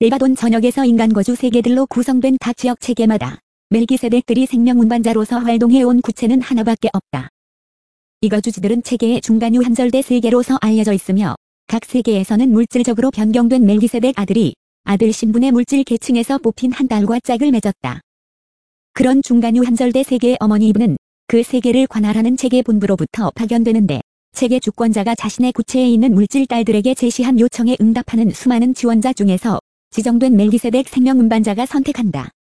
레바논 전역에서 인간 거주 세계들로 구성된 각 지역 체계마다 멜기세덱들이 생명 운반자로서 활동해온 구체는 하나밖에 없다. 이 거주지들은 체계의 중간 유한절대 세계로서 알려져 있으며 각 세계에서는 물질적으로 변경된 멜기세덱 아들이 아들 신분의 물질 계층에서 뽑힌 한 딸과 짝을 맺었다. 그런 중간 유한절대 세계의 어머니 이브는 그 세계를 관할하는 체계 본부로부터 파견되는데 체계 주권자가 자신의 구체에 있는 물질 딸들에게 제시한 요청에 응답하는 수많은 지원자 중에서 지정된 멜기세덱 생명 운반자가 선택한다.